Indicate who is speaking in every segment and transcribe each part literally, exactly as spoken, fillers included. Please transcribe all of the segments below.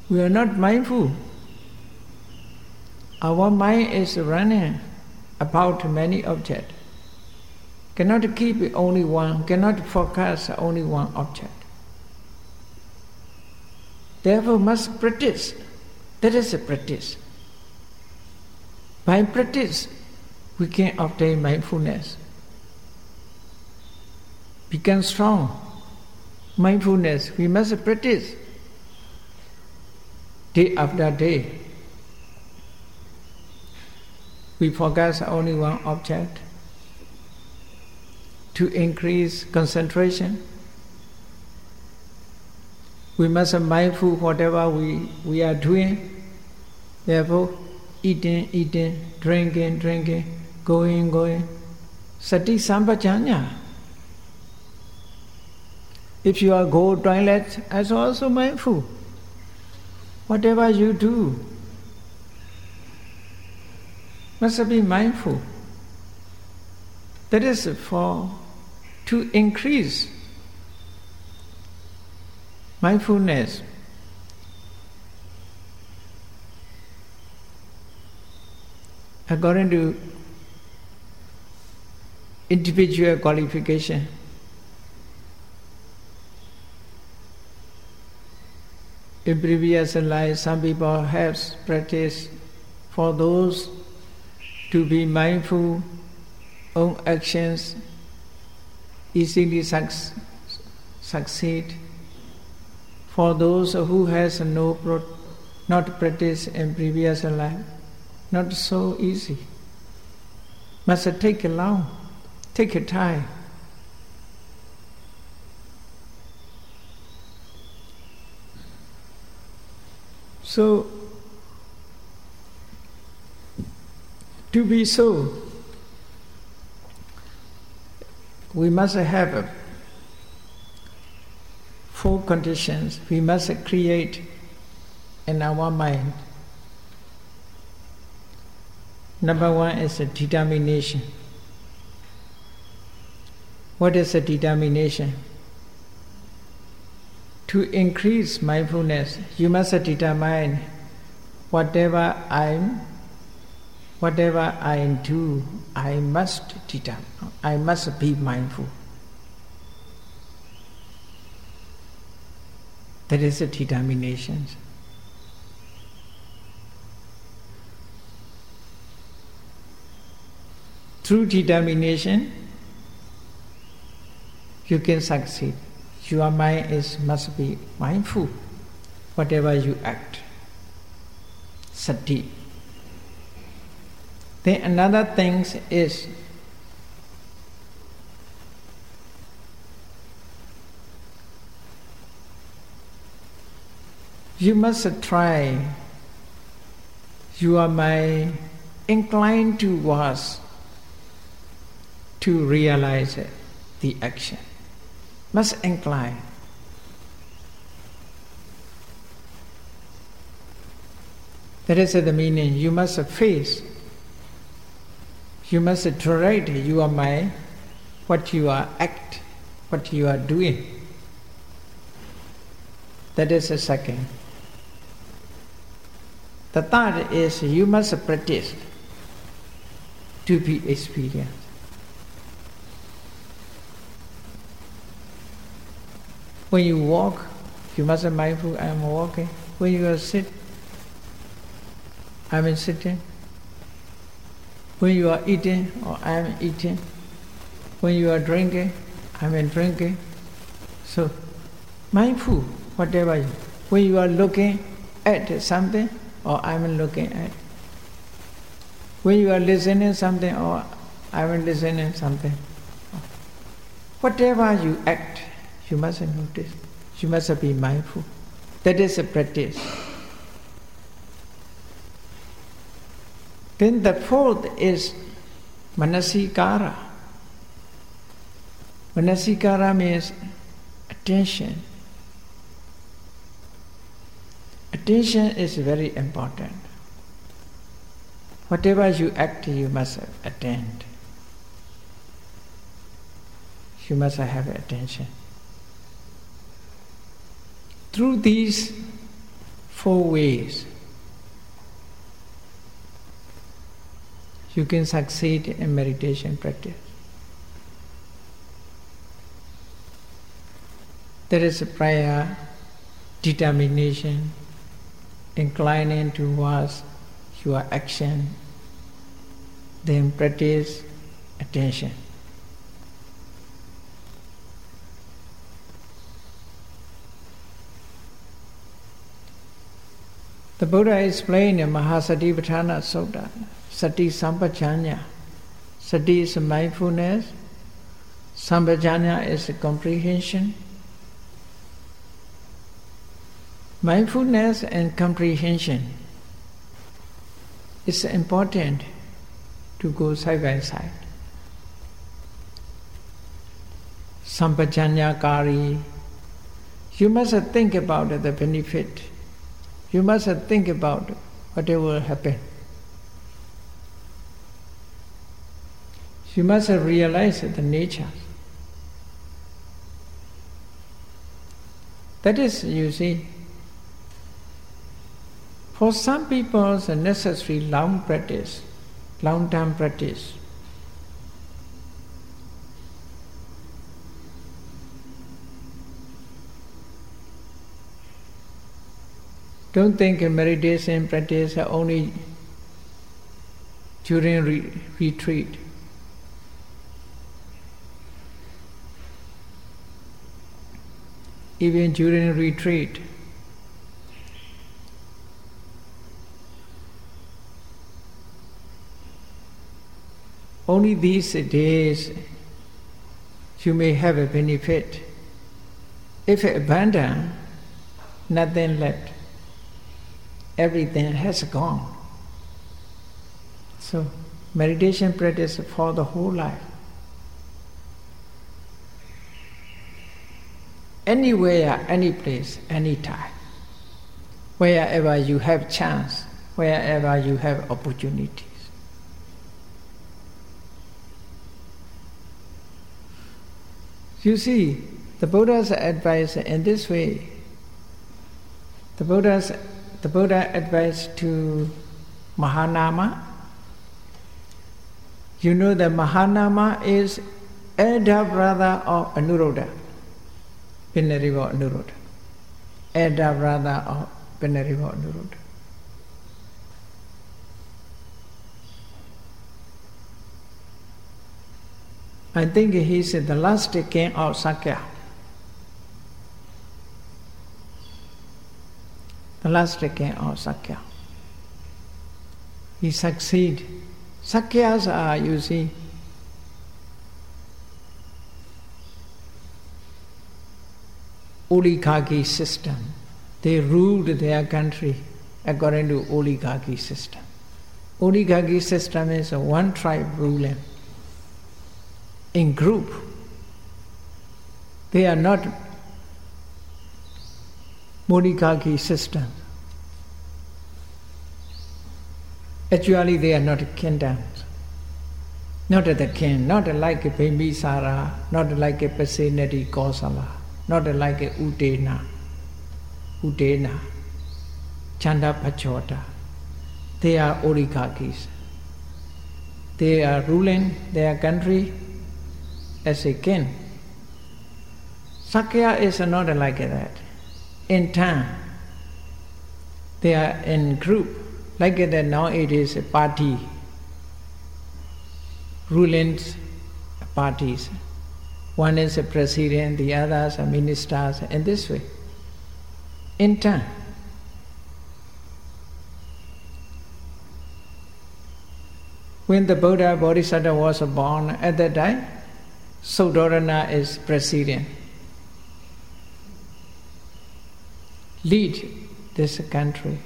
Speaker 1: We are not mindful. Our mind is running about many objects. Cannot keep only one, cannot focus only one object. Therefore must practice. That is a practice. By practice, we can obtain mindfulness. Become strong. Mindfulness, we must practice. Day after day. We focus only one object to increase concentration. We must be mindful whatever we, we are doing. Therefore, eating, eating, drinking, drinking, going, going. Sati Sampajanya. If you are go toilet, as also mindful. Whatever you do, must be mindful. That is for to increase mindfulness. According to individual qualification, in previous life, some people have practiced for those to be mindful on actions, easily suc- succeed. For those who has no pro- not practiced in previous life, not so easy. Must take a long, take a time. So, to be so, we must have four conditions we must create in our mind. Number one is a determination. What is a determination? To increase mindfulness, you must determine whatever I'm, whatever I do, I must determine. I must be mindful. That is a determination. Through determination, you can succeed. Your mind is must be mindful, whatever you act. Sati. Then another thing is you must try your mind inclined towards to realize it, the action. Must incline. That is the meaning. You must face. You must direct your mind, what you are act, what you are doing. That is the second. The third is you must practice to be experienced. When you walk, you must be mindful, I am walking. When you are sit, I am sitting. When you are eating, or I am eating. When you are drinking, I am drinking. So, mindful, whatever. You, when you are looking at something, or I am looking at. When you are listening something, or I am listening something. Whatever you act, you must notice. You must be mindful. That is a practice. Then the fourth is manasikara. Manasikara means attention. Attention is very important. Whatever you act, you must attend. You must have attention. Through these four ways you can succeed in meditation practice. There is a prayer, determination, inclining towards your action, then practice attention. The Buddha explained in Mahasatipatthana Sutta, Sati Sampajanya. Sati is mindfulness, Sampajanya is comprehension. Mindfulness and comprehension is important to go side by side. Sampajanya kari, you must think about the benefit. You must think about what will happen. You must realize the nature. That is, you see, for some people it's a necessary long practice, long-term practice. Don't think meditation practice only during re- retreat. Even during retreat, only these days you may have a benefit. If abandon, nothing left. Everything has gone. So, meditation practice for the whole life. Anywhere, any place, any time. Wherever you have chance, wherever you have opportunities. You see, the Buddha's advice in this way, the Buddha's The Buddha advised to Mahanama. You know that Mahanama is elder brother of Anuruddha, Venerable Anuruddha. Elder brother of Venerable Anuruddha. I think he is the last king of Sakya. The last king of Sakya. He succeed. Sakyas are, you see, oligarchy system. They ruled their country according to oligarchy system. Oligarchy system is a one tribe ruling in group. They are not oligarchy system. Actually, they are not kingdoms. Not the king, not like a Bimbisara, not like a Pasenadi Kosala, not like a Udena, Udena, Chanda Pachota. They are oligarchies. They are ruling their country as a king. Sakya is not like that. In time, they are in group, like that now it is a party, ruling parties. One is a president, the others are ministers, and this way. In time. When the Buddha Bodhisattva was born, at that time, Suddhodana is president. Lead this country.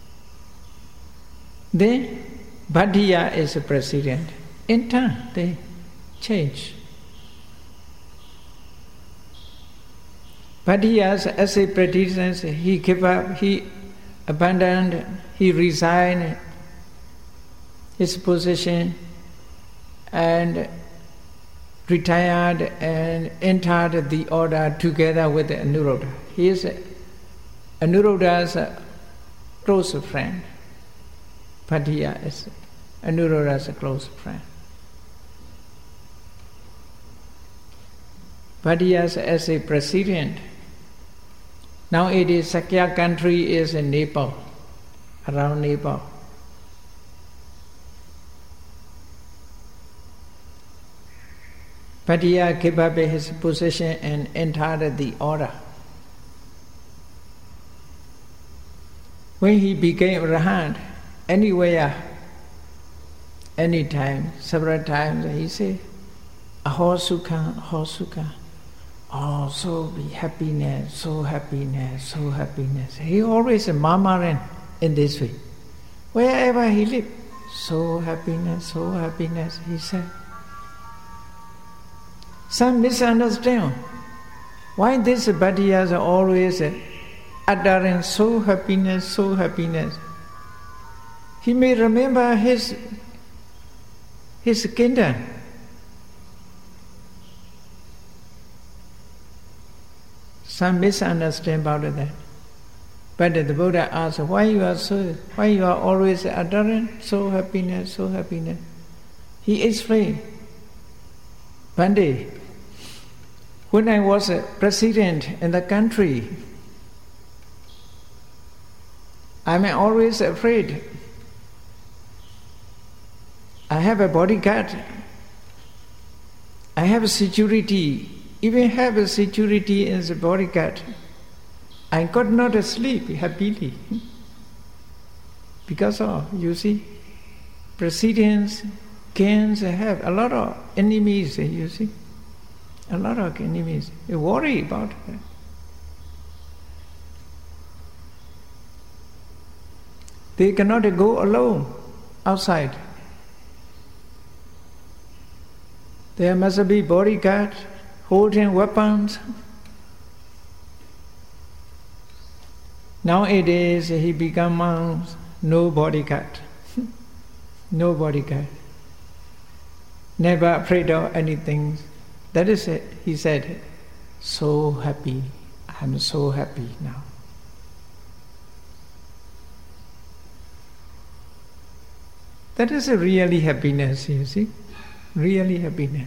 Speaker 1: Then Bhaddiya is a president. In time, they change. Bhaddiya, as a president, he gave up, he abandoned, he resigned his position and retired and entered the order together with Anuruddha. He is Anuruddha's close friend. Bhattiya is Anuruddha's a close friend. Bhattiya as a president. Now it is Sakya country is in Nepal, around Nepal. Bhattiya gave up his position and entered the order. When he became Arahant, anywhere, anytime, several times, he said, Aho Sukha, Aho Sukha. Oh, so be happiness, so happiness, so happiness. He always murmuring in this way. Wherever he lived, so happiness, so happiness, he said. Some misunderstand why this Bhattiyas are always uttering so happiness, so happiness. He may remember his, his kingdom. Some misunderstand about that. But the Buddha asked, why you are so, why you are always uttering so happiness, so happiness? He explained, one day, when I was a president in the country, I'm always afraid. I have a bodyguard. I have a security. Even have a security as a bodyguard. I could not sleep happily. Because of, you see, presidents, kings have a lot of enemies, you see. A lot of enemies. They worry about that. They cannot go alone outside. There must be bodyguard holding weapons. Nowadays he become monks, no bodyguard. No bodyguard. Never afraid of anything. That is it. He said, so happy. I'm so happy now. That is a really happiness, you see. Really happiness.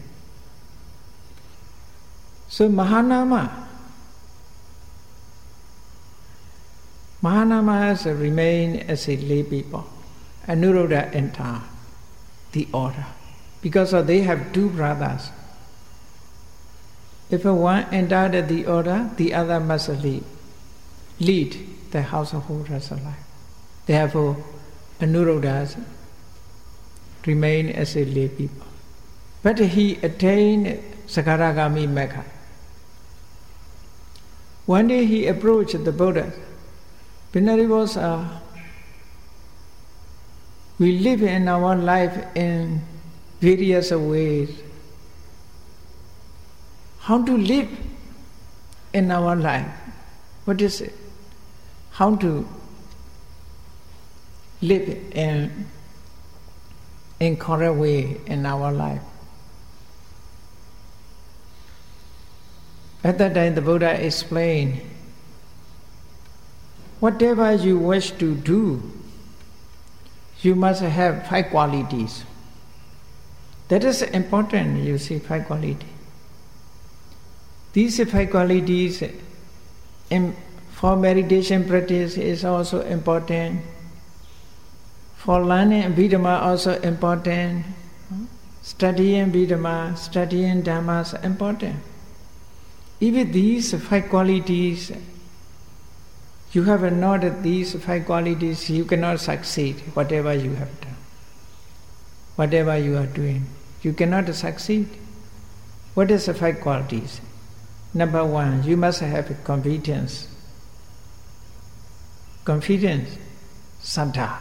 Speaker 1: So Mahanama, Mahanama has remained as a lay people. Anuruddha entered the order because of they have two brothers. If one entered the order, the other must lead, lead the householders alive. Therefore, Anuruddha remained as a lay people. But he attained Sakaragami Magga. One day he approached the Buddha. Vinarivasa, we live in our life in various ways. How to live in our life? What is it? How to live in in correct way in our life? At that time, the Buddha explained, whatever you wish to do, you must have five qualities. That is important, you see, five qualities. These five qualities in, for meditation practice is also important. For learning Abhidhamma also important. Studying Abhidhamma, studying Dhamma is important. Even these five qualities, you have not these five qualities, you cannot succeed whatever you have done. Whatever you are doing, you cannot succeed. What is the five qualities? Number one, you must have confidence. Confidence, saddha.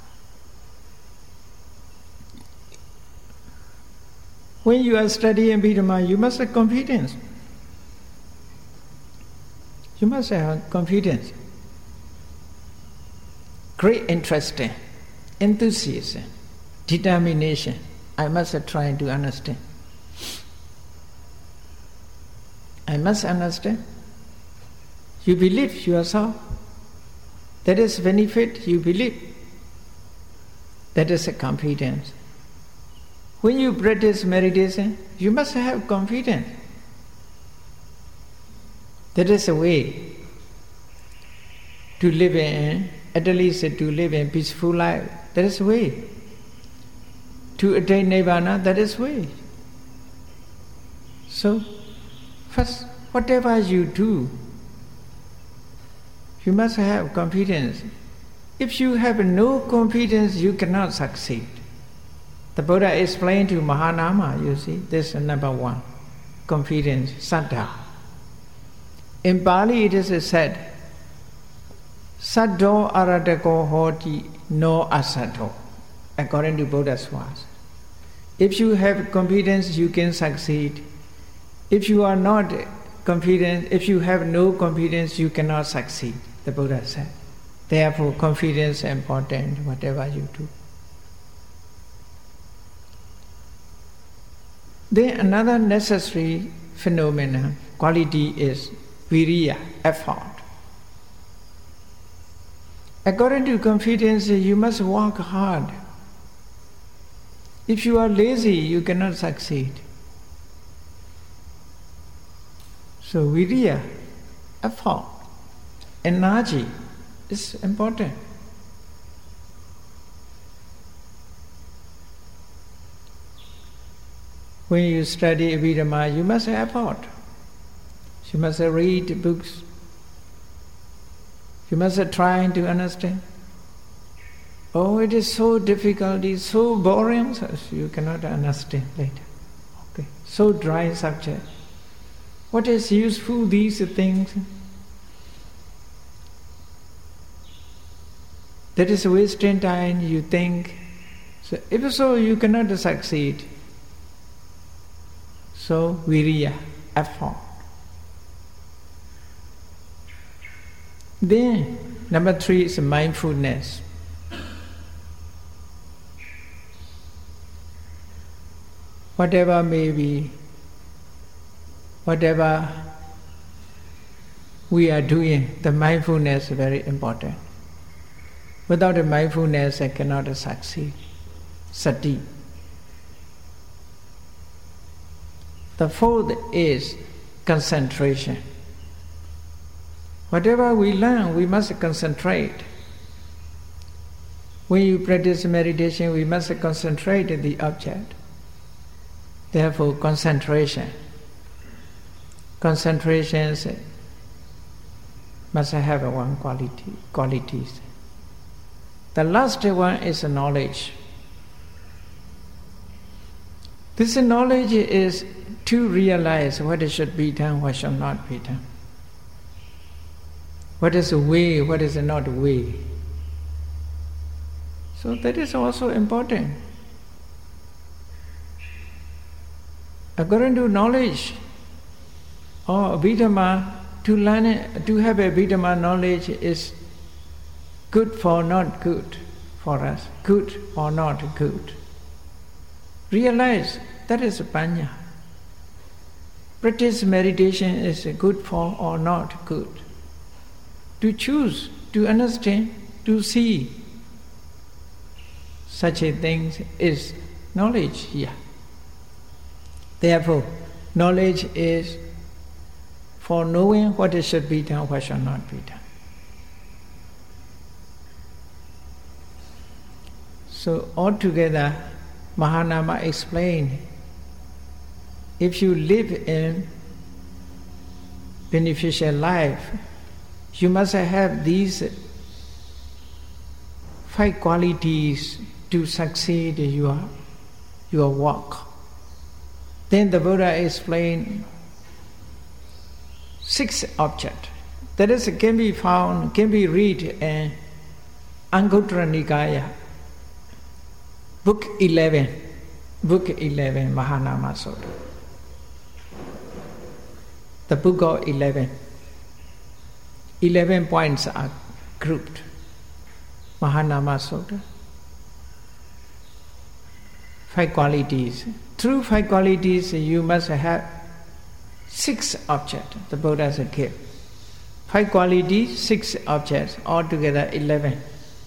Speaker 1: When you are studying Abhidhamma, you must have confidence. You must have confidence. Great interest, enthusiasm, determination. I must try to understand. I must understand. You believe yourself. That is benefit, you believe. That is a confidence. When you practice meditation, you must have confidence. That is a way to live in, at least to live in peaceful life. That is a way. To attain Nirvana, that is way. So, first, whatever you do, you must have confidence. If you have no confidence, you cannot succeed. The Buddha explained to Mahanama, you see, this is number one. Confidence, saddha. In Pali it is said, saddho aratako hoti no asaddho, according to Buddha's words. If you have confidence, you can succeed. If you are not confident, if you have no confidence, you cannot succeed, the Buddha said. Therefore, confidence is important, whatever you do. Then another necessary phenomenon, quality is viriya, effort. According to confidence, you must work hard. If you are lazy, you cannot succeed. So viriya, effort, energy is important. When you study Abhidhamma, you must have effort. You must read books. You must try to understand. Oh, it is so difficult, it is so boring, so you cannot understand later. Okay, so dry subject. What is useful, these things? That is wasting time, you think. So if so, you cannot succeed. So, viriya, effort. Then, number three is mindfulness. Whatever may be, whatever we are doing, the mindfulness is very important. Without the mindfulness, I cannot succeed. Sati. The fourth is concentration. Whatever we learn, we must concentrate. When you practice meditation, we must concentrate on the object. Therefore, concentration. Concentration must have one quality, qualities. The last one is knowledge. This knowledge is to realize what should be done, what should not be done. What is the way, what is not the way. So that is also important. According to knowledge, or Abhidhamma, to learn it, to have a Abhidhamma knowledge is good for not good for us, good or not good. Realize that is Panya. Practice meditation is good for or not good. To choose, to understand, to see such a thing is knowledge here. Therefore, knowledge is for knowing what should be done, what should not be done. So altogether, Mahanama explained, if you live in beneficial life, you must have these five qualities to succeed your, your work. Then the Buddha explained six objects. That is, can be found, can be read in Anguttara Nikaya, book eleven, book eleven, Mahanama Sutta. The book of eleven. Eleven points are grouped. Mahanama Sutta. Five qualities. Through five qualities, you must have six objects the Buddha said give. Five qualities, six objects, altogether eleven.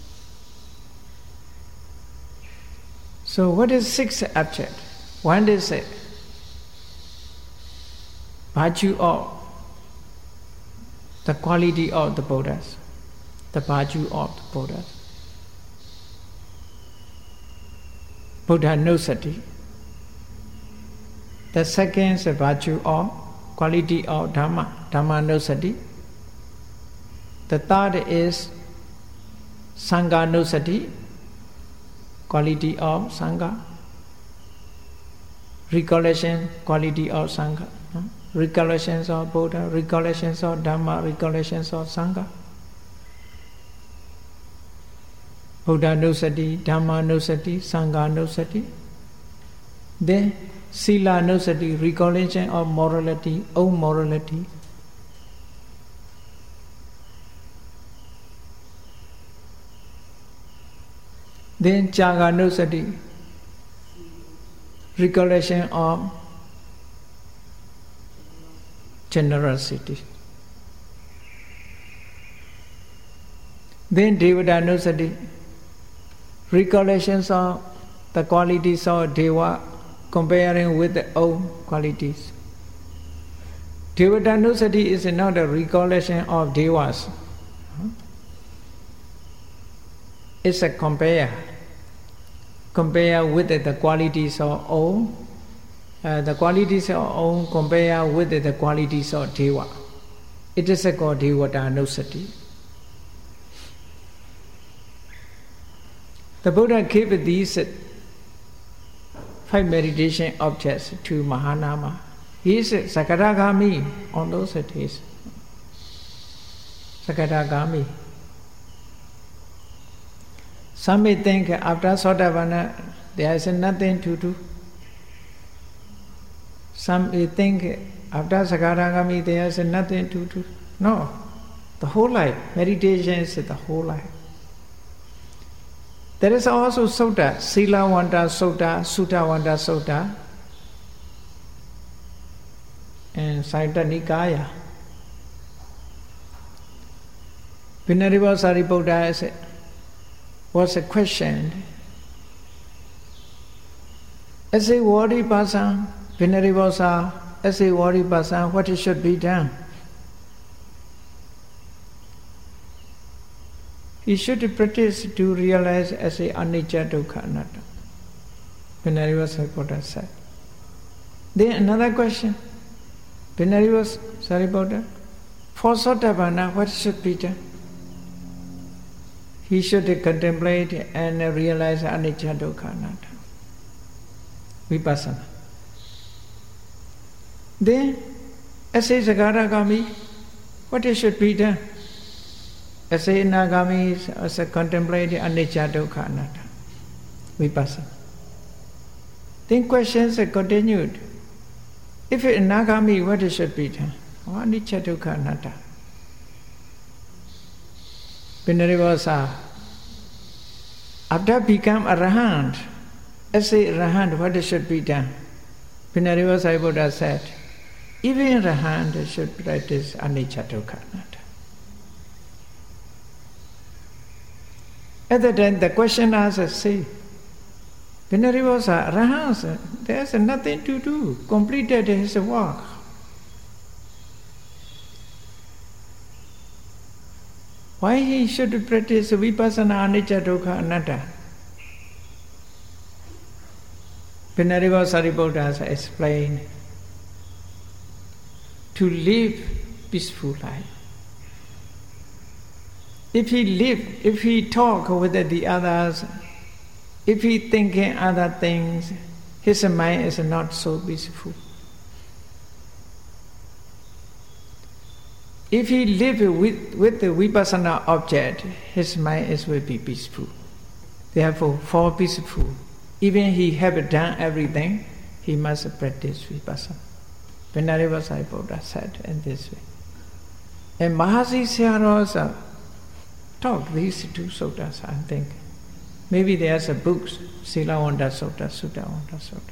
Speaker 1: So what is six object? One is a virtue of the quality of the Buddhas, the virtue of the Buddhas. Buddha Nusati. The second is the virtue of quality of Dhamma, Dhamma Nusati. The third is Sangha Nusati, quality of Sangha. Recollection, quality of Sangha. Recollections of Buddha, recollections of Dhamma, recollections of Sangha. Buddha Nusati, Dhamma Nusati, Sangha Nusati. Then Sila Nusati, recollection of morality, own morality. Then Chaga Nusati, recollection of generosity. Then Devata Nusati, recollections of the qualities of Deva comparing with the own qualities. Devata Nusati is not a recollection of Devas. It's a compare. Compare with the qualities of own. Uh, the qualities of own compare with the qualities of Deva. It is a called Devata Nusati. The Buddha gave these five meditation objects to Mahanama. He is Sakadagami on those days. Sakadagami. Some may think after Sotapanna there is nothing to do. Some may think after Sakadagami there is nothing to do. No, the whole life. Meditation is the whole life. There is also Sutta, Silavanta Sutta, Suttavanta Sutta, and Saita Nikaya. Venerable Sariputta was a question. As a worthy person, Venerable Sir, as a worthy person, what should be done? He should practice to realize as a anicca dukkha anatta. Venerable Sariputta said. Then another question. Venerable Sariputta, for Sotapanna, what should be done? He should contemplate and realize anicca dukkha anatta. Vipassana. Then, as a Sakadagami, what should be done? As a Nagami, as a contemplate anicca dukkha anatta. Vipassana. Then questions are continued. If a Nagami, what should be done? Oh, anicca dukkha anatta. Venerable Sir, after become a Arahant, as a Arahant, what should be done? Venerable Sariputta said, even Arahant should practice anicca dukkha anatta. At that time, the question asked, say, Venerable Sir, Arahant, there is nothing to do, completed his work. Why he should practice vipassana anicca dukkha anatta? Venerable Sariputta explained, to live peaceful life. If he live, if he talk with the others, if he thinking other things, his mind is not so peaceful. If he live with, with the vipassana object, his mind is will be peaceful. Therefore, for peaceful, even he have done everything, he must practice vipassana. Venerable Sariputta said in this way. And Mahasi Sayadaw also taught these two suttas, I think. Maybe there's a book, Silavanta Sutta, Suttavanta Sutta.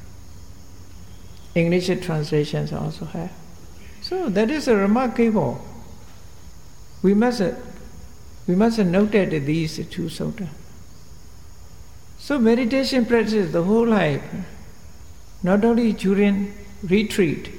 Speaker 1: English translations also have. So that is a remarkable. We must, we must note that these two sutta. So meditation practice the whole life, not only during retreat.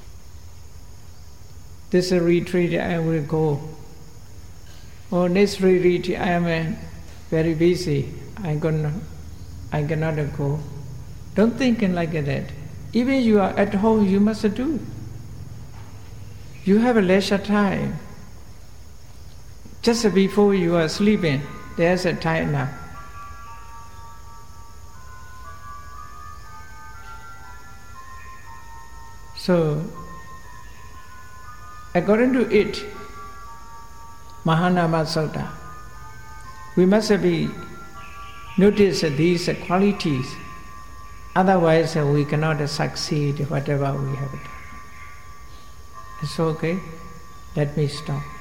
Speaker 1: This retreat I will go. Or next retreat I am uh, very busy. I gonna, I cannot go. Don't think like that. Even you are at home, you must do. You have a leisure time. Just before you are sleeping, there's a time now. So, according to it, Mahanama Sutta, we must be notice these qualities. Otherwise, we cannot succeed whatever we have done. It's okay. Let me stop.